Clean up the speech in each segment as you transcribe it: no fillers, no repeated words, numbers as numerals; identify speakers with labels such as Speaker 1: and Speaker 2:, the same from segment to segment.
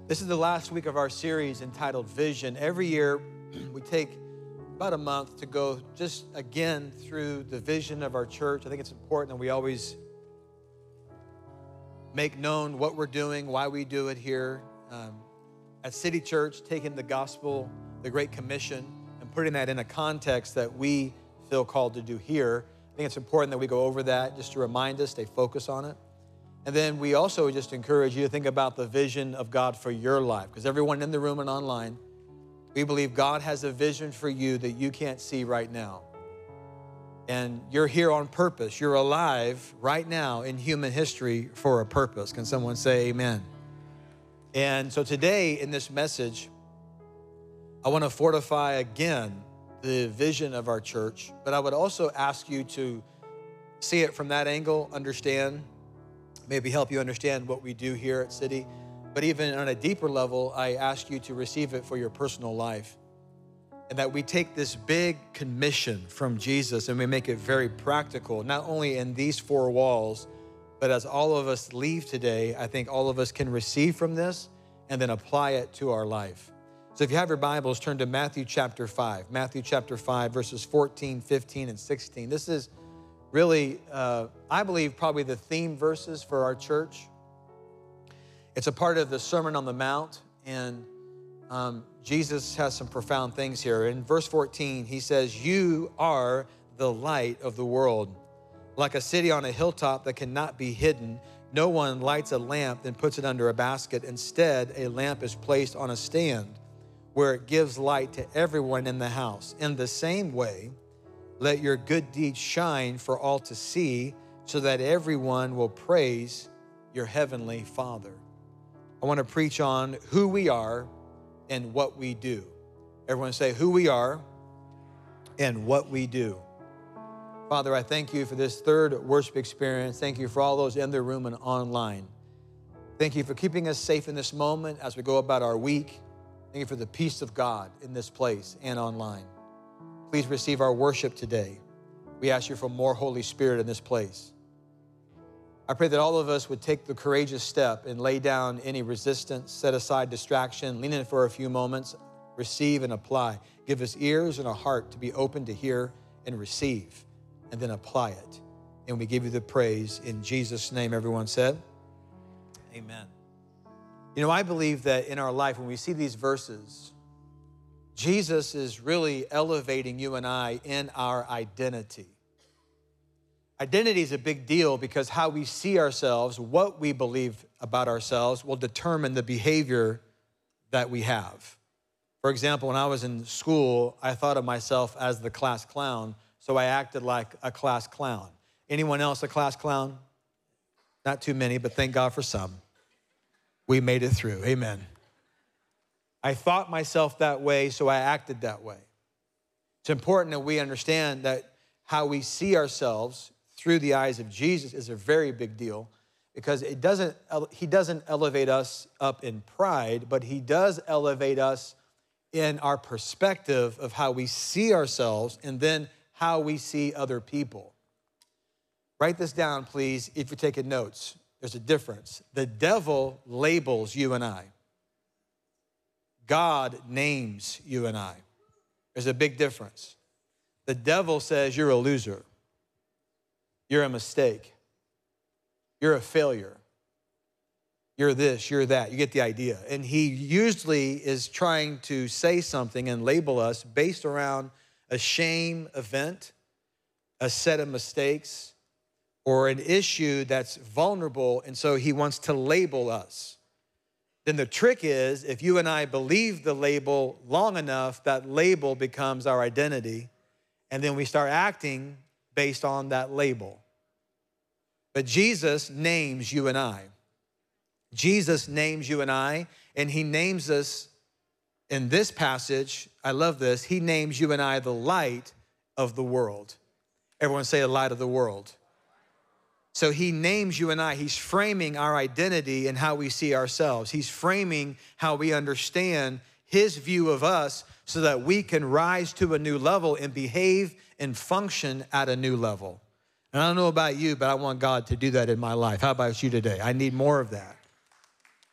Speaker 1: This is the last week of our series entitled Vision. Every year, we take about a month to go just again through the vision of our church. I think it's important that we always make known what we're doing, why we do it here at City Church, taking the gospel, the Great Commission, and putting that in a context that we feel called to do here. I think it's important that we go over that just to remind us, stay focused on it. And then we also just encourage you to think about the vision of God for your life, because everyone in the room and online, we believe God has a vision for you that you can't see right now. And you're here on purpose. You're alive right now in human history for a purpose. Can someone say amen? And so today in this message, I want to fortify again the vision of our church, but I would also ask you to see it from that angle, understand, maybe help you understand what we do here at City. But even on a deeper level, I ask you to receive it for your personal life. And that we take this big commission from Jesus and we make it very practical, not only in these four walls, but as all of us leave today, I think all of us can receive from this and then apply it to our life. So if you have your Bibles, turn to Matthew chapter 5. Matthew chapter 5, verses 14, 15, and 16. This is really, I believe, probably the theme verses for our church. It's a part of the Sermon on the Mount, and Jesus has some profound things here. In verse 14, he says, "You are the light of the world. Like a city on a hilltop that cannot be hidden, no one lights a lamp and puts it under a basket. Instead, a lamp is placed on a stand where it gives light to everyone in the house. In the same way, let your good deeds shine for all to see, so that everyone will praise your heavenly Father." I want to preach on who we are and what we do. Everyone say, who we are and what we do. Father, I thank you for this third worship experience. Thank you for all those in the room and online. Thank you for keeping us safe in this moment as we go about our week. Thank you for the peace of God in this place and online. Please receive our worship today. We ask you for more Holy Spirit in this place. I pray that all of us would take the courageous step and lay down any resistance, set aside distraction, lean in for a few moments, receive and apply. Give us ears and a heart to be open to hear and receive, and then apply it. And we give you the praise in Jesus' name, everyone said. Amen. You know, I believe that in our life, when we see these verses, Jesus is really elevating you and I in our identity. Identity is a big deal because how we see ourselves, what we believe about ourselves, will determine the behavior that we have. For example, when I was in school, I thought of myself as the class clown, so I acted like a class clown. Anyone else a class clown? Not too many, but thank God for some. We made it through, amen. I thought myself that way, so I acted that way. It's important that we understand that how we see ourselves through the eyes of Jesus is a very big deal, because he doesn't elevate us up in pride, but he does elevate us in our perspective of how we see ourselves and then how we see other people. Write this down, please, if you're taking notes. There's a difference. The devil labels you and I. God names you and I. There's a big difference. The devil says you're a loser. You're a mistake. You're a failure. You're this, you're that. You get the idea. And he usually is trying to say something and label us based around a shame event, a set of mistakes, or an issue that's vulnerable, and so he wants to label us. Then the trick is, if you and I believe the label long enough, that label becomes our identity, and then we start acting based on that label. But Jesus names you and I. Jesus names you and I, and he names us in this passage. I love this. He names you and I the light of the world. Everyone say the light of the world. So he names you and I. He's framing our identity and how we see ourselves. He's framing how we understand his view of us so that we can rise to a new level and behave and function at a new level. And I don't know about you, but I want God to do that in my life. How about you today? I need more of that.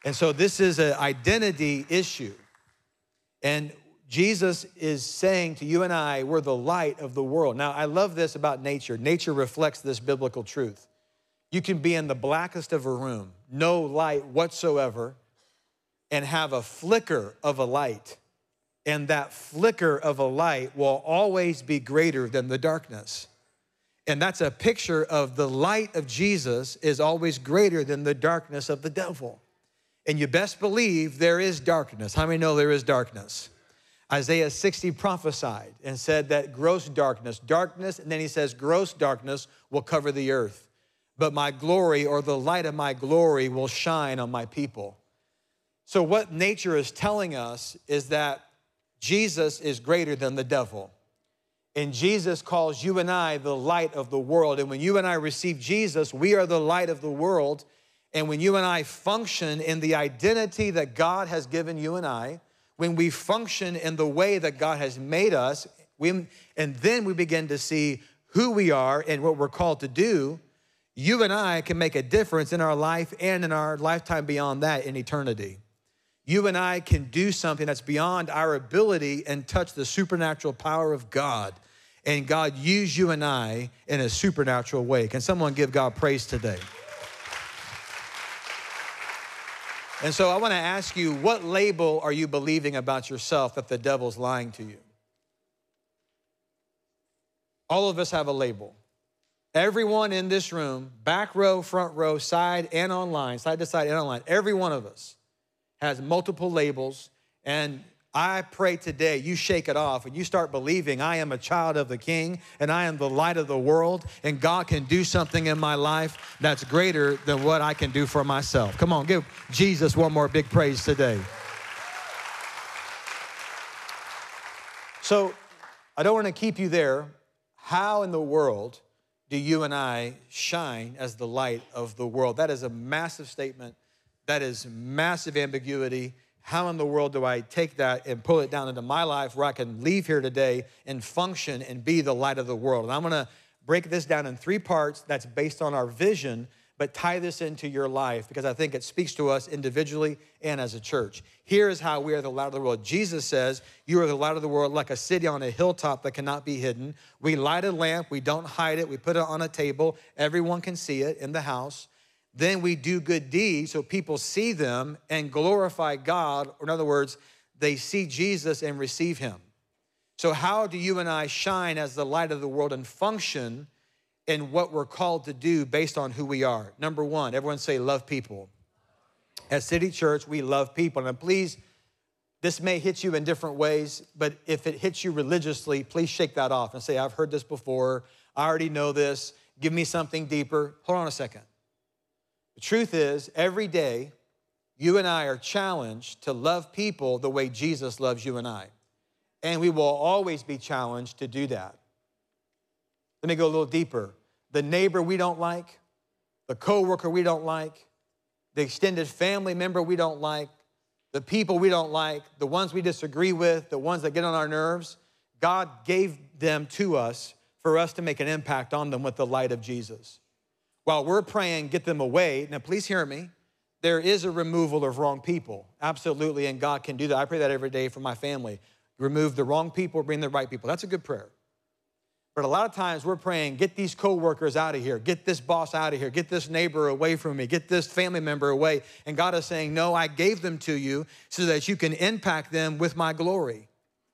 Speaker 1: And so this is an identity issue. And Jesus is saying to you and I, we're the light of the world. Now, I love this about nature. Nature reflects this biblical truth. You can be in the blackest of a room, no light whatsoever, and have a flicker of a light. And that flicker of a light will always be greater than the darkness. And that's a picture of the light of Jesus is always greater than the darkness of the devil. And you best believe there is darkness. How many know there is darkness? Isaiah 60 prophesied and said that gross darkness, and then he says gross darkness will cover the earth. But my glory, or the light of my glory, will shine on my people. So what nature is telling us is that Jesus is greater than the devil. And Jesus calls you and I the light of the world. And when you and I receive Jesus, we are the light of the world. And when you and I function in the identity that God has given you and I, when we function in the way that God has made us, and then we begin to see who we are and what we're called to do, you and I can make a difference in our life and in our lifetime beyond that in eternity. You and I can do something that's beyond our ability and touch the supernatural power of God. And God use you and I in a supernatural way. Can someone give God praise today? And so I want to ask you, what label are you believing about yourself that the devil's lying to you? All of us have a label. Everyone in this room, back row, front row, side and online, side to side and online, every one of us has multiple labels. And I pray today you shake it off and you start believing I am a child of the King and I am the light of the world and God can do something in my life that's greater than what I can do for myself. Come on, give Jesus one more big praise today. So I don't want to keep you there. How in the world do you and I shine as the light of the world? That is a massive statement. That is massive ambiguity. How in the world do I take that and pull it down into my life where I can leave here today and function and be the light of the world? And I'm gonna break this down in 3 parts that's based on our vision, but tie this into your life because I think it speaks to us individually and as a church. Here is how we are the light of the world. Jesus says, you are the light of the world like a city on a hilltop that cannot be hidden. We light a lamp, we don't hide it, we put it on a table. Everyone can see it in the house. Then we do good deeds so people see them and glorify God. Or in other words, they see Jesus and receive him. So how do you and I shine as the light of the world and function in what we're called to do based on who we are? Number 1, everyone say love people. At City Church, we love people. And please, this may hit you in different ways, but if it hits you religiously, please shake that off and say, I've heard this before. I already know this. Give me something deeper. Hold on a second. The truth is, every day, you and I are challenged to love people the way Jesus loves you and I. And we will always be challenged to do that. Let me go a little deeper. The neighbor we don't like, the coworker we don't like, the extended family member we don't like, the people we don't like, the ones we disagree with, the ones that get on our nerves, God gave them to us for us to make an impact on them with the light of Jesus. While we're praying, get them away. Now, please hear me. There is a removal of wrong people. Absolutely, and God can do that. I pray that every day for my family. Remove the wrong people, bring the right people. That's a good prayer. But a lot of times we're praying, get these coworkers out of here. Get this boss out of here. Get this neighbor away from me. Get this family member away. And God is saying, no, I gave them to you so that you can impact them with my glory.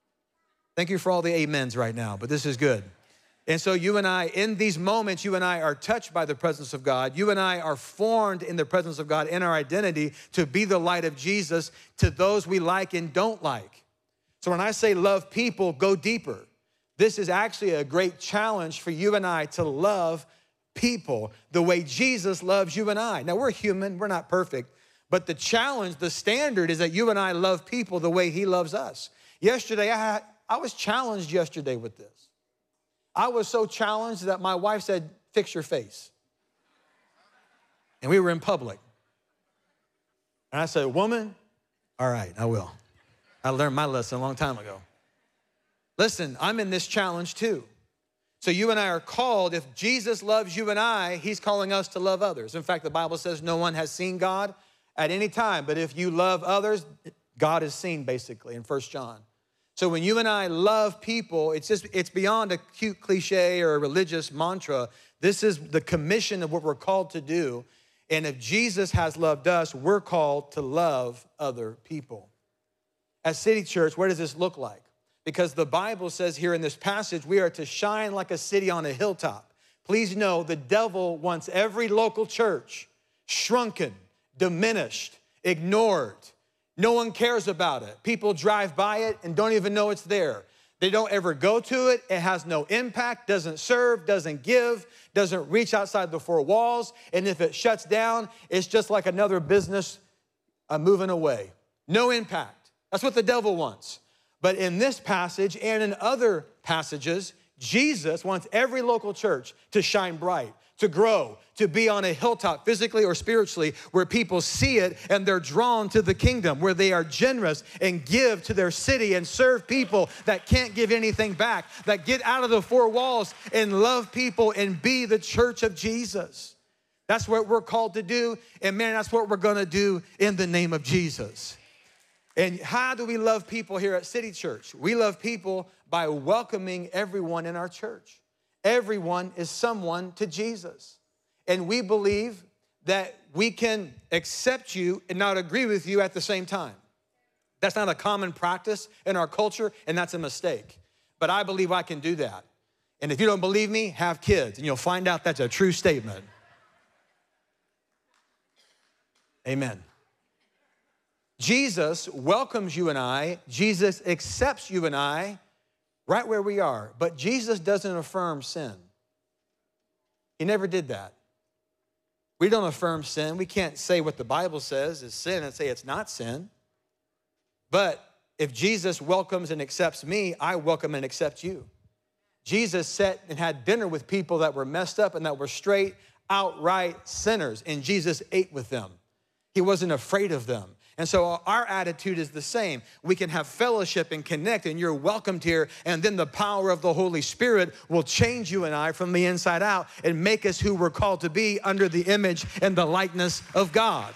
Speaker 1: Thank you for all the amens right now, but this is good. And so you and I, in these moments, you and I are touched by the presence of God. You and I are formed in the presence of God in our identity to be the light of Jesus to those we like and don't like. So when I say love people, go deeper. This is actually a great challenge for you and I to love people the way Jesus loves you and I. Now, we're human, we're not perfect, but the challenge, the standard is that you and I love people the way he loves us. Yesterday, I was challenged yesterday with this. I was so challenged that my wife said, fix your face. And we were in public. And I said, woman, all right, I will. I learned my lesson a long time ago. Listen, I'm in this challenge too. So you and I are called, if Jesus loves you and I, he's calling us to love others. In fact, the Bible says no one has seen God at any time. But if you love others, God is seen, basically, in 1 John. So when you and I love people, it's beyond a cute cliche or a religious mantra. This is the commission of what we're called to do. And if Jesus has loved us, we're called to love other people. At City Church, what does this look like? Because the Bible says here in this passage, we are to shine like a city on a hilltop. Please know the devil wants every local church shrunken, diminished, ignored. No one cares about it. People drive by it and don't even know it's there. They don't ever go to it. It has no impact, doesn't serve, doesn't give, doesn't reach outside the four walls. And if it shuts down, it's just like another business moving away. No impact. That's what the devil wants. But in this passage and in other passages, Jesus wants every local church to shine bright, to grow, to be on a hilltop physically or spiritually where people see it and they're drawn to the kingdom, where they are generous and give to their city and serve people that can't give anything back, that get out of the four walls and love people and be the church of Jesus. That's what we're called to do, and man, that's what we're gonna do in the name of Jesus. And how do we love people here at City Church? We love people by welcoming everyone in our church. Everyone is someone to Jesus. And we believe that we can accept you and not agree with you at the same time. That's not a common practice in our culture, and that's a mistake. But I believe I can do that. And if you don't believe me, have kids, and you'll find out that's a true statement. Amen. Jesus welcomes you and I. Jesus accepts you and I right where we are. But Jesus doesn't affirm sin. He never did that. We don't affirm sin. We can't say what the Bible says is sin and say it's not sin. But if Jesus welcomes and accepts me, I welcome and accept you. Jesus sat and had dinner with people that were messed up and that were straight, outright sinners, and Jesus ate with them. He wasn't afraid of them. And so our attitude is the same. We can have fellowship and connect, and you're welcomed here, and then the power of the Holy Spirit will change you and I from the inside out and make us who we're called to be under the image and the likeness of God.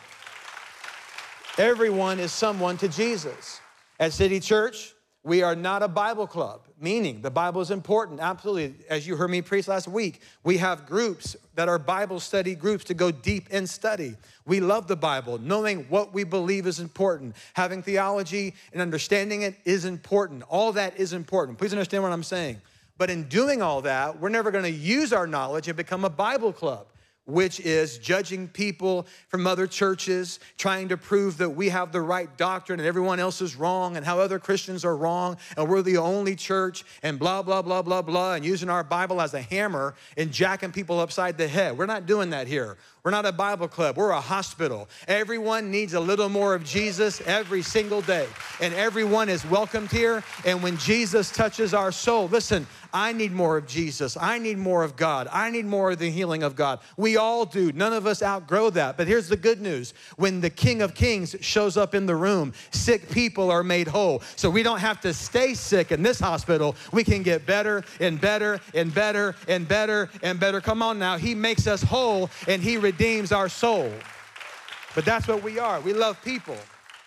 Speaker 1: Everyone is someone to Jesus. At City Church, we are not a Bible club, meaning the Bible is important, absolutely. As you heard me preach last week, we have groups that are Bible study groups to go deep in study. We love the Bible. Knowing what we believe is important. Having theology and understanding it is important. All that is important. Please understand what I'm saying. But in doing all that, we're never going to use our knowledge and become a Bible club, which is judging people from other churches, trying to prove that we have the right doctrine and everyone else is wrong and how other Christians are wrong and we're the only church and blah, blah, blah, blah, blah, and using our Bible as a hammer and jacking people upside the head. We're not doing that here. We're not a Bible club. We're a hospital. Everyone needs a little more of Jesus every single day, and everyone is welcomed here. And when Jesus touches our soul, listen, I need more of Jesus. I need more of God. I need more of the healing of God. We all do. None of us outgrow that. But here's the good news. When the King of Kings shows up in the room, sick people are made whole. So we don't have to stay sick in this hospital. We can get better and better and better and better and better. Come on now. He makes us whole, and he redeems our soul. But that's what we are. We love people.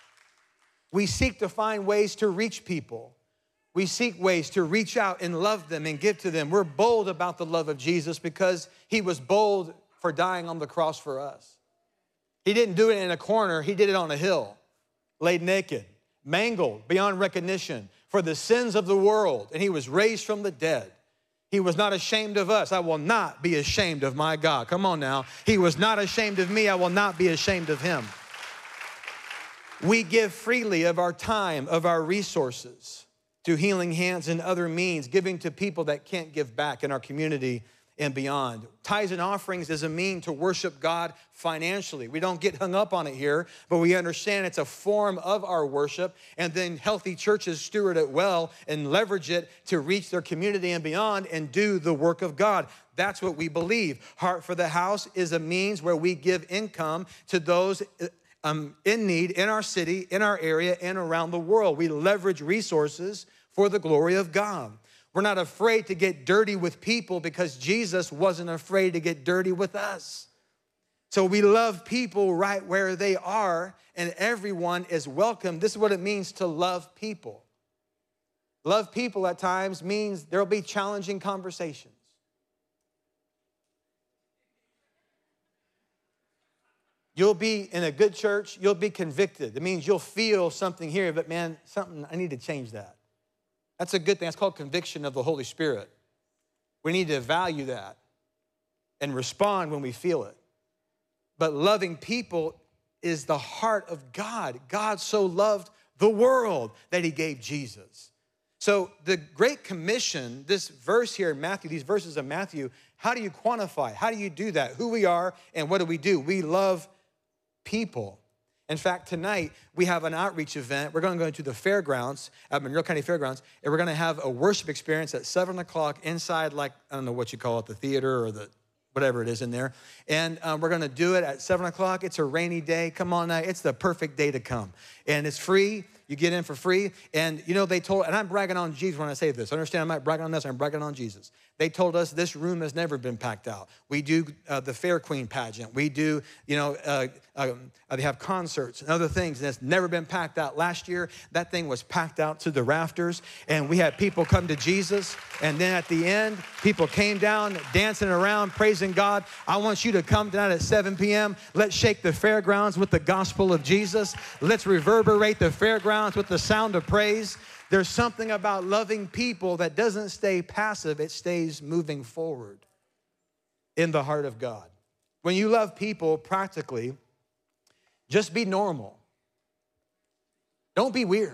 Speaker 1: We seek to find ways to reach people. We seek ways to reach out and love them and give to them. We're bold about the love of Jesus because he was bold for dying on the cross for us. He didn't do it in a corner. He did it on a hill, laid naked, mangled beyond recognition for the sins of the world. And he was raised from the dead. He was not ashamed of us. I will not be ashamed of my God. Come on now. He was not ashamed of me. I will not be ashamed of him. We give freely of our time, of our resources, to Healing Hands and other means, giving to people that can't give back in our community and beyond. Tithes and offerings is a mean to worship God financially. We don't get hung up on it here, but we understand it's a form of our worship, and then healthy churches steward it well and leverage it to reach their community and beyond and do the work of God. That's what we believe. Heart for the House is a means where we give income to those in need in our city, in our area, and around the world. We leverage resources for the glory of God. We're not afraid to get dirty with people because Jesus wasn't afraid to get dirty with us. So we love people right where they are, and everyone is welcome. This is what it means to love people. Love people at times means there'll be challenging conversations. You'll be in a good church, you'll be convicted. It means you'll feel something here, but man, I need to change that. That's a good thing. That's called conviction of the Holy Spirit. We need to value that and respond when we feel it. But loving people is the heart of God. God so loved the world that he gave Jesus. So the Great Commission, this verse here in Matthew, these verses of Matthew, how do you quantify? How do you do that? Who we are and what do? We love people. In fact, tonight we have an outreach event. We're going to go to the fairgrounds, at Monroe County Fairgrounds, and we're going to have a worship experience at 7 o'clock inside, like, I don't know what you call it, the theater or the whatever it is in there. And we're going to do it at 7 o'clock. It's a rainy day. Come on now. It's the perfect day to come. And it's free. You get in for free. And, you know, they told, and I'm bragging on Jesus when I say this. Understand, I'm not bragging on this. I'm bragging on Jesus. They told us this room has never been packed out. We do the Fair Queen pageant. We do, you know, they have concerts and other things, and it's never been packed out. Last year, that thing was packed out to the rafters, and we had people come to Jesus, and then at the end, people came down dancing around, praising God. I want you to come tonight at 7 p.m. Let's shake the fairgrounds with the gospel of Jesus. Let's reverberate the fairgrounds with the sound of praise. There's something about loving people that doesn't stay passive. It stays moving forward in the heart of God. When you love people practically, just be normal. Don't be weird.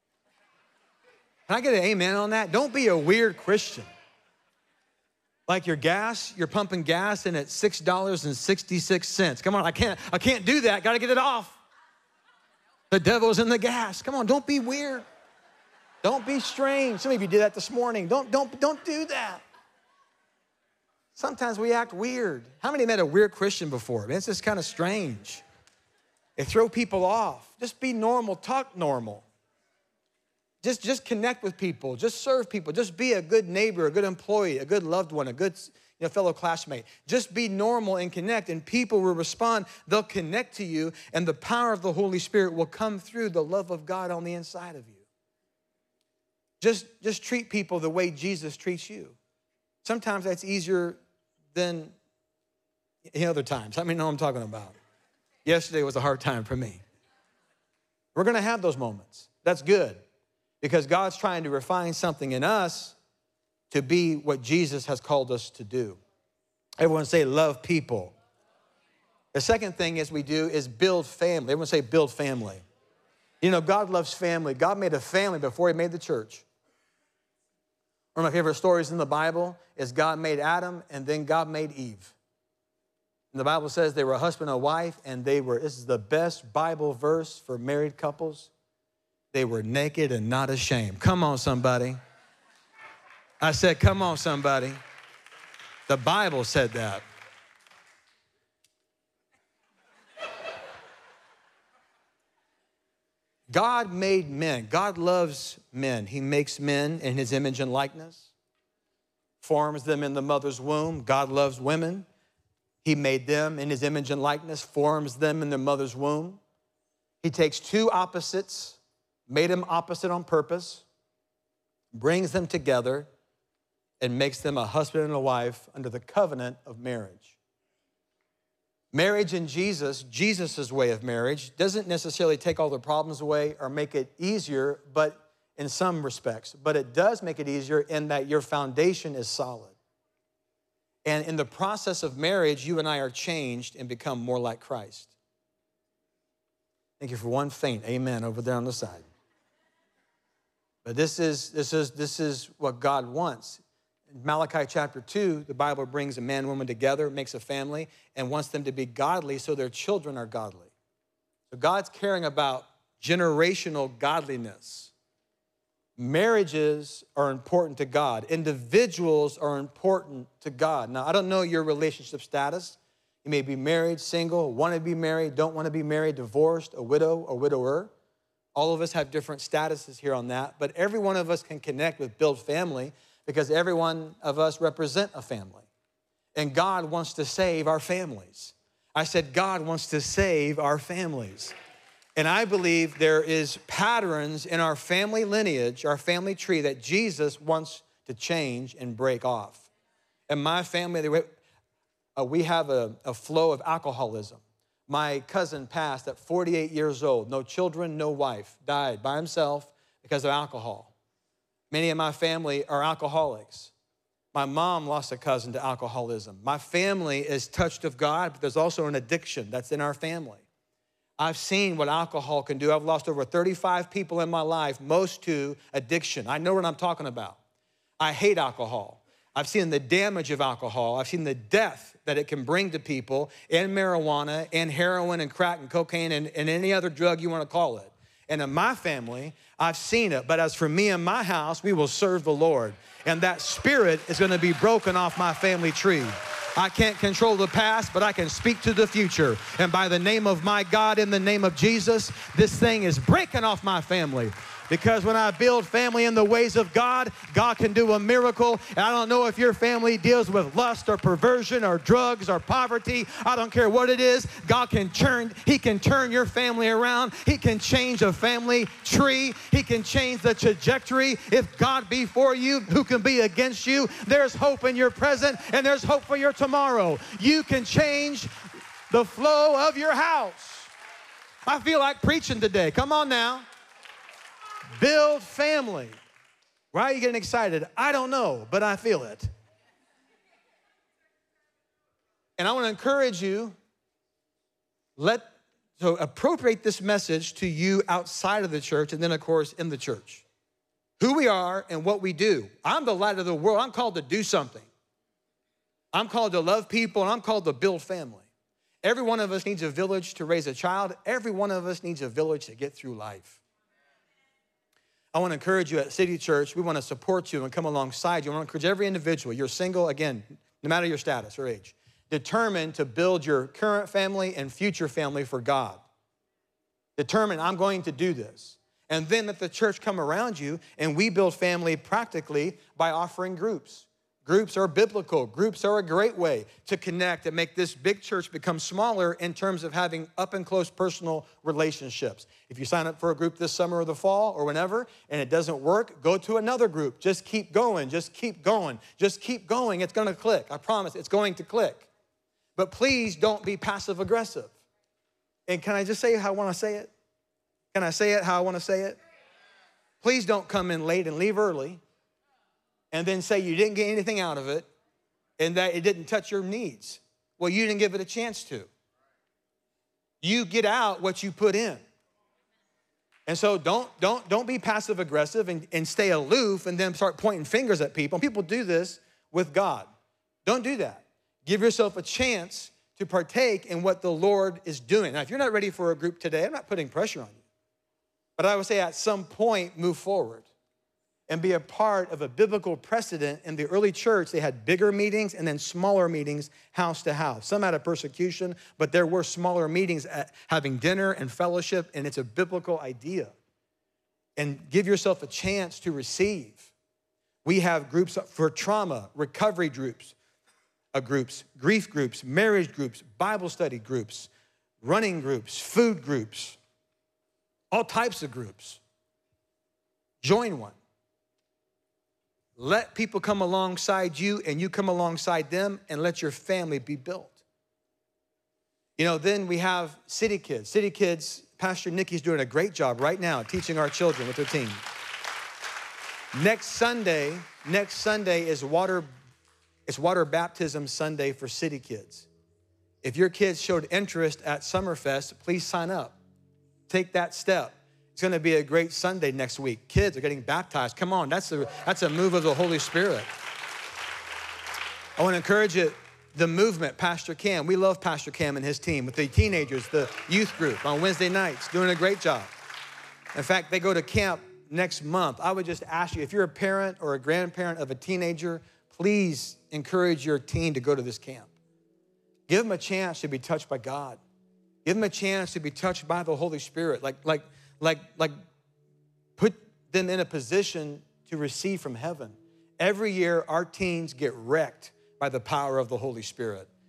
Speaker 1: Can I get an amen on that? Don't be a weird Christian. Like your gas, you're pumping gas and it's $6.66. Come on, I can't do that. Got to get it off. The devil's in the gas. Come on, don't be weird. Don't be strange. Some of you did that this morning. Don't do that. Sometimes we act weird. How many met a weird Christian before? Man, it's just kind of strange. They throw people off. Just be normal. Talk normal. Just connect with people. Just serve people. Just be a good neighbor, a good employee, a good loved one, a good fellow classmate. Just be normal and connect, and people will respond. They'll connect to you, and the power of the Holy Spirit will come through the love of God on the inside of you. Just treat people the way Jesus treats you. Sometimes that's easier than other times. How many know what I'm talking about? Yesterday was a hard time for me. We're going to have those moments. That's good because God's trying to refine something in us to be what Jesus has called us to do. Everyone say love people. The second thing we do is build family. Everyone say build family. You know, God loves family. God made a family before he made the church. One of my favorite stories in the Bible is God made Adam and then God made Eve. And the Bible says they were a husband and a wife, and this is the best Bible verse for married couples. They were naked and not ashamed. Come on, somebody. I said, come on, somebody. The Bible said that. God made men. God loves men. He makes men in his image and likeness, forms them in the mother's womb. God loves women. He made them in his image and likeness, forms them in their mother's womb. He takes two opposites, made them opposite on purpose, brings them together, and makes them a husband and a wife under the covenant of marriage. Marriage in Jesus' way of marriage, doesn't necessarily take all the problems away or make it easier, but in some respects. But it does make it easier in that your foundation is solid. And in the process of marriage, you and I are changed and become more like Christ. Thank you for one faint amen over there on the side. But this is what God wants. In Malachi chapter 2, the Bible brings a man and woman together, makes a family, and wants them to be godly so their children are godly. So God's caring about generational godliness. Marriages are important to God. Individuals are important to God. Now, I don't know your relationship status. You may be married, single, want to be married, don't want to be married, divorced, a widow or widower. All of us have different statuses here on that, but every one of us can connect with Build Family because every one of us represent a family. And God wants to save our families. I said, God wants to save our families. And I believe there is patterns in our family lineage, our family tree, that Jesus wants to change and break off. In my family, we have a flow of alcoholism. My cousin passed at 48 years old, no children, no wife, died by himself because of alcohol. Many of my family are alcoholics. My mom lost a cousin to alcoholism. My family is touched of God, but there's also an addiction that's in our family. I've seen what alcohol can do. I've lost over 35 people in my life, most to addiction. I know what I'm talking about. I hate alcohol. I've seen the damage of alcohol. I've seen the death that it can bring to people, and marijuana and heroin and crack and cocaine and any other drug you want to call it. And in my family, I've seen it. But as for me and my house, we will serve the Lord. And that spirit is going to be broken off my family tree. I can't control the past, but I can speak to the future. And by the name of my God, in the name of Jesus, this thing is breaking off my family. Because when I build family in the ways of God, God can do a miracle. And I don't know if your family deals with lust or perversion or drugs or poverty. I don't care what it is. God can He can turn your family around. He can change a family tree. He can change the trajectory. If God be for you, who can be against you? There's hope in your present and there's hope for your tomorrow. You can change the flow of your house. I feel like preaching today. Come on now. Build family. Why are you getting excited? I don't know, but I feel it. And I want to encourage you, so appropriate this message to you outside of the church and then, of course, in the church. Who we are and what we do. I'm the light of the world. I'm called to do something. I'm called to love people, and I'm called to build family. Every one of us needs a village to raise a child. Every one of us needs a village to get through life. I want to encourage you at City Church. We want to support you and come alongside you. I want to encourage every individual. You're single, again, no matter your status or age, determined to build your current family and future family for God. Determined, I'm going to do this. And then let the church come around you, and we build family practically by offering groups. Groups are biblical. Groups are a great way to connect and make this big church become smaller in terms of having up and close personal relationships. If you sign up for a group this summer or the fall or whenever and it doesn't work, go to another group. Just keep going. Just keep going. Just keep going. It's going to click. I promise it's going to click. But please don't be passive aggressive. And can I just say how I want to say it? Can I say it how I want to say it? Please don't come in late and leave early and then say you didn't get anything out of it and that it didn't touch your needs. Well, you didn't give it a chance to. You get out what you put in. And so don't be passive aggressive and stay aloof and then start pointing fingers at people. People do this with God. Don't do that. Give yourself a chance to partake in what the Lord is doing. Now, if you're not ready for a group today, I'm not putting pressure on you. But I would say at some point, move forward and be a part of a biblical precedent. In the early church, they had bigger meetings and then smaller meetings house to house. Some had a persecution, but there were smaller meetings at having dinner and fellowship, and it's a biblical idea. And give yourself a chance to receive. We have groups for trauma, recovery groups, grief groups, marriage groups, Bible study groups, running groups, food groups, all types of groups. Join one. Let people come alongside you and you come alongside them and let your family be built. You know, then we have City Kids. City Kids, Pastor Nikki's doing a great job right now teaching our children with their team. Next Sunday is water baptism Sunday for City Kids. If your kids showed interest at Summerfest, please sign up. Take that step. It's going to be a great Sunday next week. Kids are getting baptized. Come on, that's a move of the Holy Spirit. I want to encourage you, the movement, Pastor Cam. We love Pastor Cam and his team with the teenagers, the youth group on Wednesday nights, doing a great job. In fact, they go to camp next month. I would just ask you, if you're a parent or a grandparent of a teenager, please encourage your teen to go to this camp. Give them a chance to be touched by God. Give them a chance to be touched by the Holy Spirit. Like put them in a position to receive from heaven. Every year, our teens get wrecked by the power of the Holy Spirit.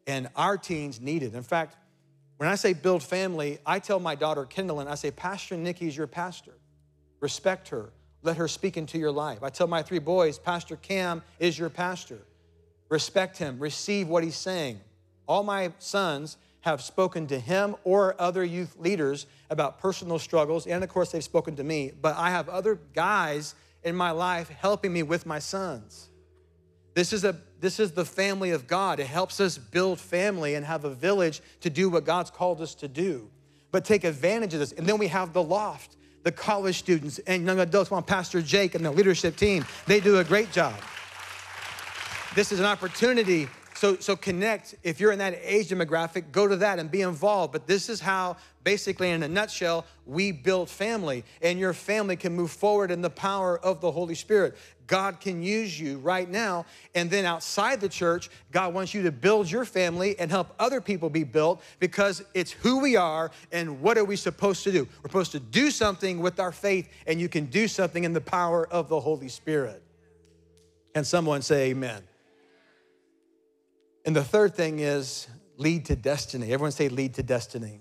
Speaker 1: And our teens need it. In fact, when I say build family, I tell my daughter, Kendall, I say, Pastor Nikki is your pastor. Respect her. Let her speak into your life. I tell my 3 boys, Pastor Cam is your pastor. Respect him. Receive what he's saying. All my sons have spoken to him or other youth leaders about personal struggles, and of course, they've spoken to me, but I have other guys in my life helping me with my sons. This is the family of God. It helps us build family and have a village to do what God's called us to do. But take advantage of this. And then we have the loft, the college students and young adults. Well, Pastor Jake and the leadership team, they do a great job. This is an opportunity. So connect. If you're in that age demographic, go to that and be involved. But this is how, basically in a nutshell, we build family. And your family can move forward in the power of the Holy Spirit. God can use you right now. And then outside the church, God wants you to build your family and help other people be built, because it's who we are and what are we supposed to do. We're supposed to do something with our faith, and you can do something in the power of the Holy Spirit. Can someone say amen? And the third thing is lead to destiny. Everyone say lead to destiny.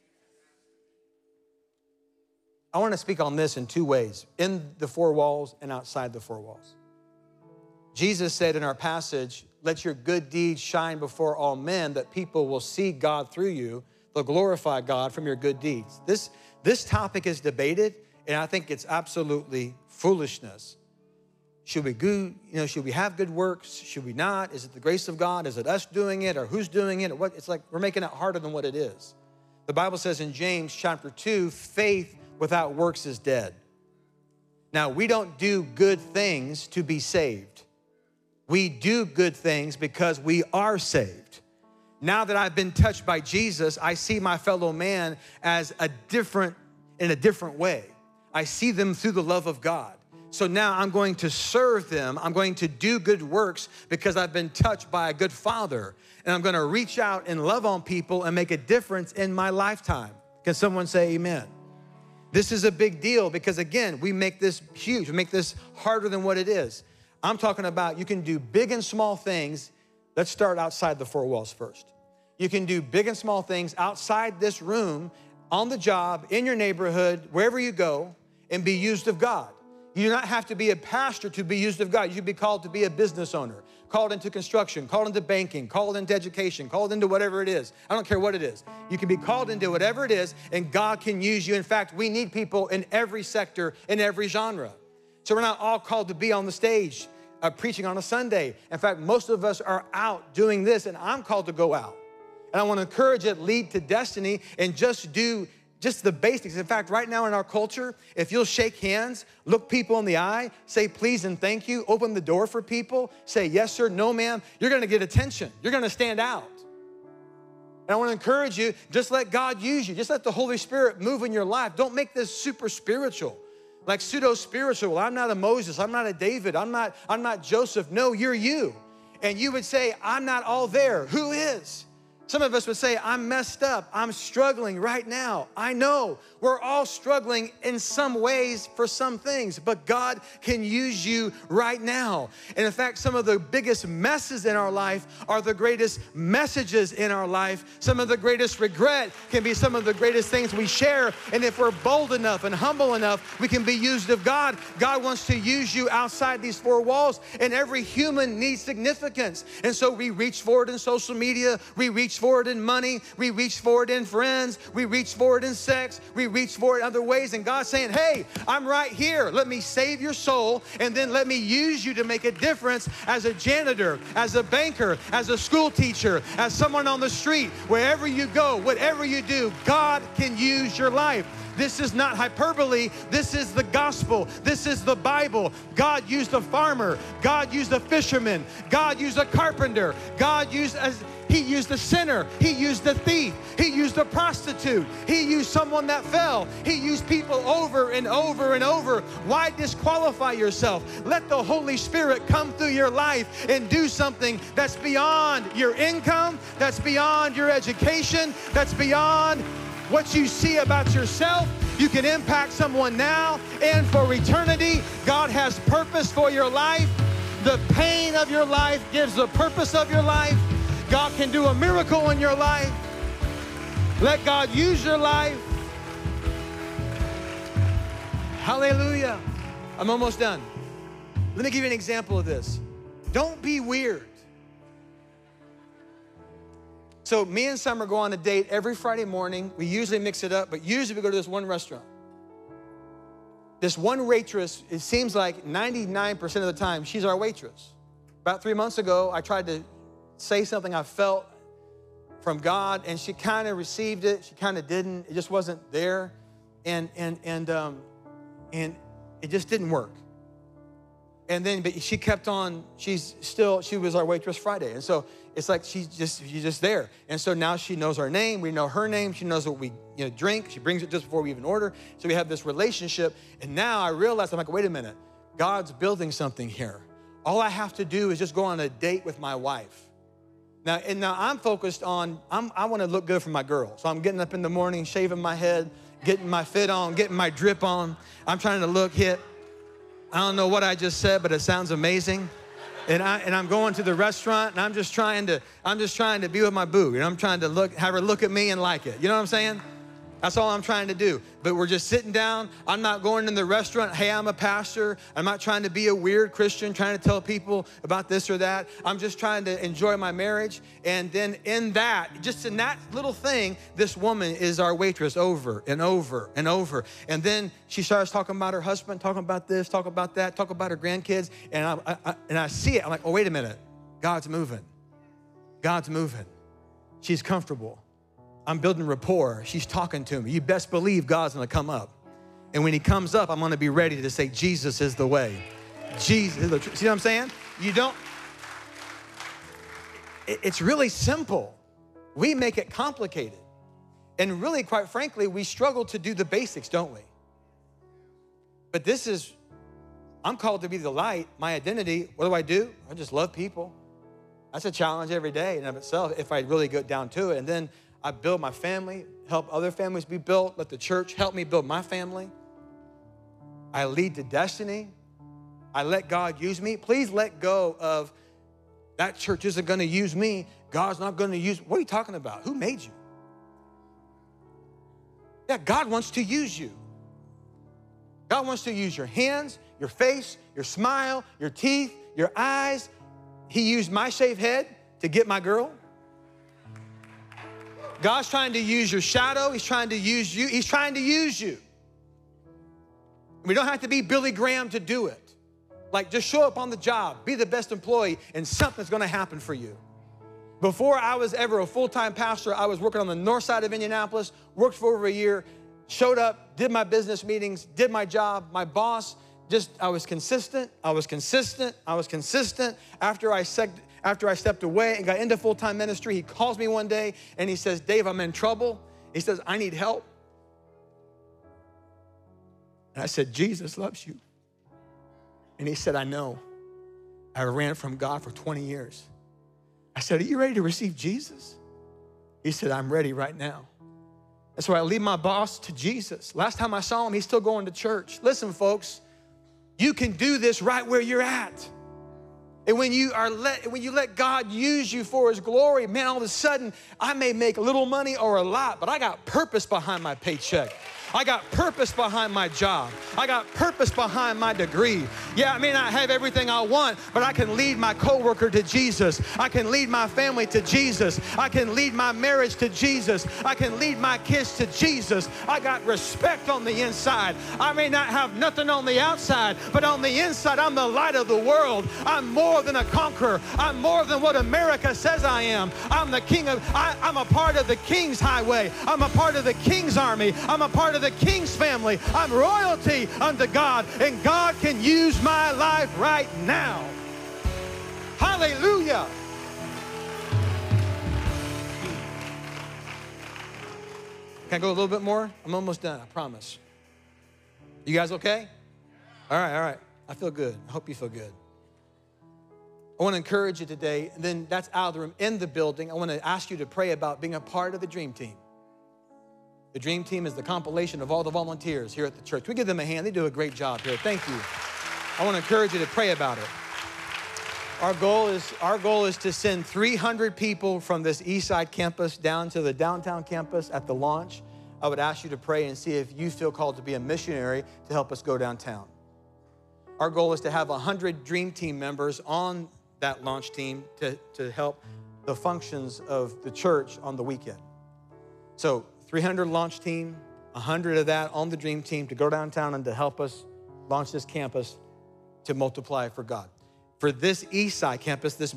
Speaker 1: I want to speak on this in 2 ways, in the 4 walls and outside the 4 walls. Jesus said in our passage, let your good deeds shine before all men, that people will see God through you. They'll glorify God from your good deeds. This topic is debated, and I think it's absolutely foolishness. Should we have good works? Should we not? Is it the grace of God? Is it us doing it, or who's doing it? Or what? It's like we're making it harder than what it is. The Bible says in James chapter 2, faith without works is dead. Now, we don't do good things to be saved. We do good things because we are saved. Now that I've been touched by Jesus, I see my fellow man in a different way. I see them through the love of God. So now I'm going to serve them. I'm going to do good works because I've been touched by a good Father. And I'm going to reach out and love on people and make a difference in my lifetime. Can someone say amen? This is a big deal because, again, we make this huge. We make this harder than what it is. I'm talking about you can do big and small things. Let's start outside the 4 walls first. You can do big and small things outside this room, on the job, in your neighborhood, wherever you go, and be used of God. You do not have to be a pastor to be used of God. You should be called to be a business owner, called into construction, called into banking, called into education, called into whatever it is. I don't care what it is. You can be called into whatever it is, and God can use you. In fact, we need people in every sector, in every genre. So we're not all called to be on the stage preaching on a Sunday. In fact, most of us are out doing this, and I'm called to go out. And I want to encourage it, lead to destiny, and just do the basics. In fact, right now in our culture, if you'll shake hands, look people in the eye, say please and thank you, open the door for people, say yes sir, no ma'am, you're gonna get attention. You're gonna stand out. And I wanna encourage you, just let God use you. Just let the Holy Spirit move in your life. Don't make this super spiritual, like pseudo-spiritual. Well, I'm not a Moses, I'm not a David, I'm not Joseph. No, you're you. And you would say, I'm not all there. Who is? Some of us would say, I'm messed up. I'm struggling right now. I know we're all struggling in some ways for some things, but God can use you right now. And in fact, some of the biggest messes in our life are the greatest messages in our life. Some of the greatest regret can be some of the greatest things we share. And if we're bold enough and humble enough, we can be used of God. God wants to use you outside these 4 walls, and every human needs significance. And so we reach for it in social media. We reach for it in money. We reach for it in friends. We reach for it in sex. We reach for it in other ways. And God's saying, hey, I'm right here. Let me save your soul, and then let me use you to make a difference as a janitor, as a banker, as a school teacher, as someone on the street. Wherever you go, whatever you do, God can use your life. This is not hyperbole. This is the gospel. This is the Bible. God used a farmer. God used a fisherman. God used a carpenter. He used a sinner. He used a thief. He used a prostitute. He used someone that fell. He used people over and over and over. Why disqualify yourself? Let the Holy Spirit come through your life and do something that's beyond your income, that's beyond your education, that's beyond what you see about yourself. You can impact someone now and for eternity. God has purpose for your life. The pain of your life gives the purpose of your life. God can do a miracle in your life. Let God use your life. Hallelujah. I'm almost done. Let me give you an example of this. Don't be weird. So me and Summer go on a date every Friday morning. We usually mix it up, but usually we go to this one restaurant. This one waitress, it seems like 99% of the time, she's our waitress. About 3 months ago, I tried to say something I felt from God, and she kind of received it. She kind of didn't. It just wasn't there, and it just didn't work. And then, but she kept on. She was our waitress Friday, and so it's like she's just there. And so now she knows our name. We know her name. She knows what we drink. She brings it just before we even order. So we have this relationship. And now I realize, I'm like, wait a minute. God's building something here. All I have to do is just go on a date with my wife. Now I'm focused on, I want to look good for my girl. So I'm getting up in the morning, shaving my head, getting my fit on, getting my drip on. I'm trying to look hip. I don't know what I just said, but it sounds amazing. And I'm going to the restaurant, and I'm just trying to be with my boo. I'm trying to have her look at me and like it. You know what I'm saying? That's all I'm trying to do. But we're just sitting down. I'm not going in the restaurant, hey, I'm a pastor. I'm not trying to be a weird Christian, trying to tell people about this or that. I'm just trying to enjoy my marriage. And then in that little thing, this woman is our waitress over and over and over. And then she starts talking about her husband, talking about this, talking about that, talking about her grandkids. And I see it. I'm like, oh, wait a minute. God's moving. God's moving. She's comfortable. I'm building rapport. She's talking to me. You best believe God's gonna come up. And when he comes up, I'm gonna be ready to say, Jesus is the way. Jesus is the truth. See what I'm saying? It's really simple. We make it complicated. And really, quite frankly, we struggle to do the basics, don't we? But I'm called to be the light, my identity. What do? I just love people. That's a challenge every day in and of itself if I really get down to it. And then I build my family, help other families be built, let the church help me build my family. I lead to destiny. I let God use me. Please let go of that church isn't gonna use me. God's not gonna use, what are you talking about? Who made you? Yeah, God wants to use you. God wants to use your hands, your face, your smile, your teeth, your eyes. He used my shaved head to get my girl. God's trying to use your shadow. He's trying to use you. He's trying to use you. We don't have to be Billy Graham to do it. Like, just show up on the job, be the best employee, and something's gonna happen for you. Before I was ever a full-time pastor, I was working on the north side of Indianapolis, worked for over a year, showed up, did my business meetings, did my job. My boss, I was consistent. After I stepped away and got into full-time ministry, he calls me one day and he says, Dave, I'm in trouble. He says, I need help. And I said, Jesus loves you. And he said, I know. I ran from God for 20 years. I said, are you ready to receive Jesus? He said, I'm ready right now. And so I lead my boss to Jesus. Last time I saw him, he's still going to church. Listen, folks, you can do this right where you're at. And when you let God use you for his glory, man, all of a sudden, I may make a little money or a lot, but I got purpose behind my paycheck. I got purpose behind my job. I got purpose behind my degree. Yeah, I may not have everything I want, but I can lead my coworker to Jesus. I can lead my family to Jesus. I can lead my marriage to Jesus. I can lead my kids to Jesus. I got respect on the inside. I may not have nothing on the outside, but on the inside, I'm the light of the world. I'm more than a conqueror. I'm more than what America says I am. I'm a part of the King's highway. I'm a part of the King's army. I'm a part of the King's family. I'm royalty unto God, and God can use my life right now. Hallelujah. Can I go a little bit more? I'm almost done, I promise. You guys okay? All right. I feel good. I hope you feel good. I want to encourage you today, and then that's out of the room. In the building, I want to ask you to pray about being a part of the Dream Team. The Dream Team is the compilation of all the volunteers here at the church. We give them a hand. They do a great job here. Thank you. I want to encourage you to pray about it. Our goal is to send 300 people from this Eastside campus down to the downtown campus at the launch. I would ask you to pray and see if you feel called to be a missionary to help us go downtown. Our goal is to have 100 Dream Team members on that launch team to help the functions of the church on the weekend. So 300 launch team, 100 of that on the Dream Team to go downtown and to help us launch this campus to multiply for God. For this East Side campus, this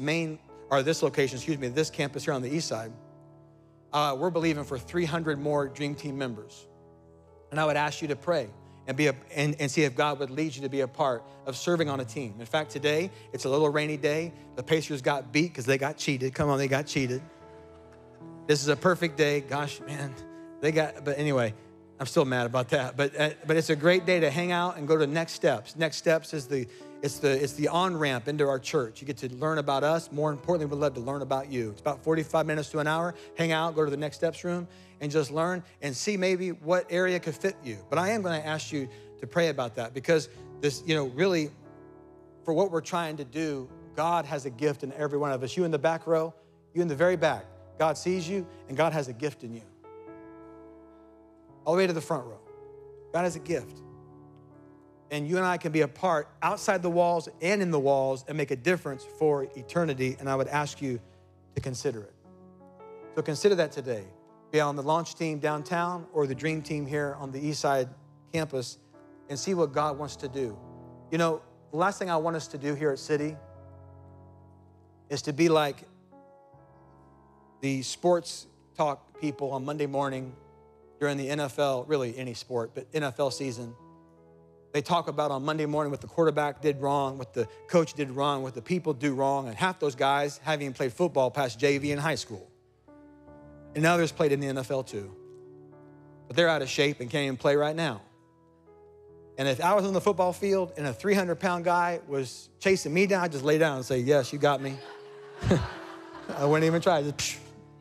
Speaker 1: campus here on the East Side, we're believing for 300 more Dream Team members. And I would ask you to pray and see if God would lead you to be a part of serving on a team. In fact, today, it's a little rainy day. The Pacers got beat because they got cheated. Come on, they got cheated. This is a perfect day. Gosh, man, but anyway, I'm still mad about that. But it's a great day to hang out and go to Next Steps. Next Steps is the on-ramp into our church. You get to learn about us. More importantly, we'd love to learn about you. It's about 45 minutes to an hour. Hang out, go to the Next Steps room, and just learn and see maybe what area could fit you. But I am going to ask you to pray about that because this, really, for what we're trying to do, God has a gift in every one of us. You in the back row, you in the very back. God sees you, and God has a gift in you. All the way to the front row. God has a gift. And you and I can be a part outside the walls and in the walls and make a difference for eternity. And I would ask you to consider it. So consider that today. Be on the launch team downtown or the Dream Team here on the East Side campus and see what God wants to do. The last thing I want us to do here at City is to be like the sports talk people on Monday morning during the NFL, really any sport, but NFL season. They talk about on Monday morning what the quarterback did wrong, what the coach did wrong, what the people do wrong, and half those guys haven't even played football past JV in high school. And others played in the NFL too. But they're out of shape and can't even play right now. And if I was on the football field and a 300-pound guy was chasing me down, I'd just lay down and say, yes, you got me. I wouldn't even try. Just,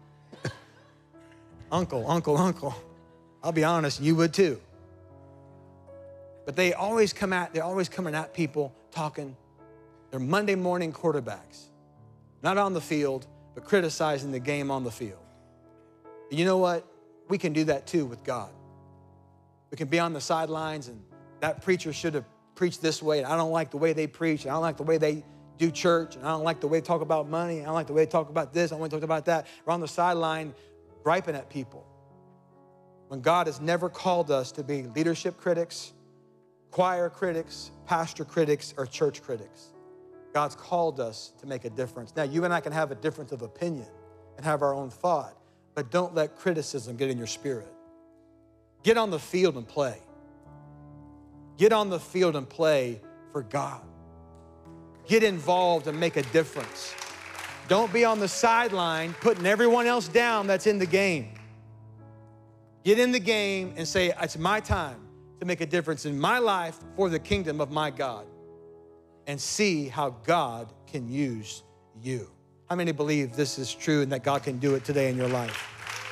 Speaker 1: uncle. I'll be honest, you would too. But they're always coming at people talking. They're Monday morning quarterbacks, not on the field, but criticizing the game on the field. And you know what? We can do that too with God. We can be on the sidelines and that preacher should have preached this way. And I don't like the way they preach. And I don't like the way they do church. And I don't like the way they talk about money. And I don't like the way they talk about this. I don't want to talk about that. We're on the sideline griping at people. When God has never called us to be leadership critics, choir critics, pastor critics, or church critics. God's called us to make a difference. Now, you and I can have a difference of opinion and have our own thought, but don't let criticism get in your spirit. Get on the field and play. Get on the field and play for God. Get involved and make a difference. Don't be on the sideline putting everyone else down that's in the game. Get in the game and say, it's my time to make a difference in my life for the kingdom of my God, and see how God can use you. How many believe this is true and that God can do it today in your life?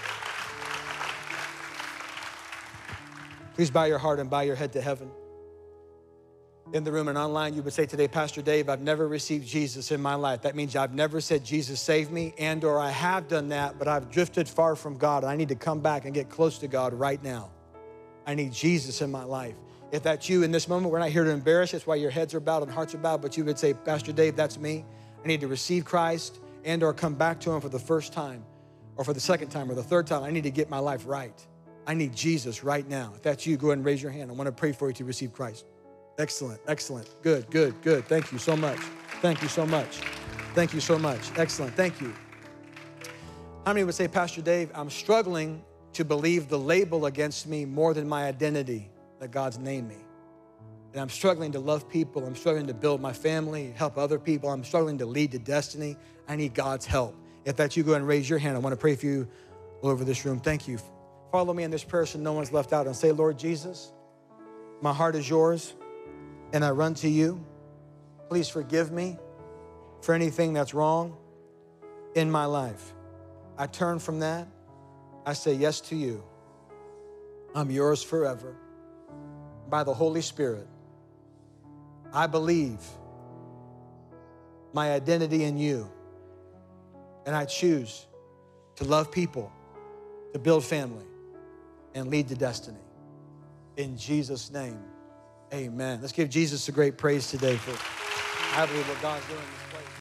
Speaker 1: Please bow your heart and bow your head to heaven. In the room and online, you would say today, Pastor Dave, I've never received Jesus in my life. That means I've never said, Jesus, save me, and or I have done that, but I've drifted far from God. I need to come back and get close to God right now. I need Jesus in my life. If that's you in this moment, we're not here to embarrass you. That's why your heads are bowed and hearts are bowed, but you would say, Pastor Dave, that's me. I need to receive Christ and or come back to him for the first time or for the second time or the third time. I need to get my life right. I need Jesus right now. If that's you, go ahead and raise your hand. I want to pray for you to receive Christ. Excellent, excellent. Good. Thank you so much. Thank you so much. Thank you so much. Excellent, thank you. How many would say, Pastor Dave, I'm struggling to believe the label against me more than my identity that God's named me. And I'm struggling to love people. I'm struggling to build my family, help other people. I'm struggling to lead to destiny. I need God's help. If that's you, go ahead and raise your hand. I want to pray for you all over this room. Thank you. Follow me in this prayer so no one's left out and say, Lord Jesus, my heart is yours and I run to you. Please forgive me for anything that's wrong in my life. I turn from that. I say yes to you. I'm yours forever. By the Holy Spirit, I believe my identity in you. And I choose to love people, to build family, and lead to destiny. In Jesus' name, amen. Let's give Jesus a great praise today for, I believe, what God's doing in this place.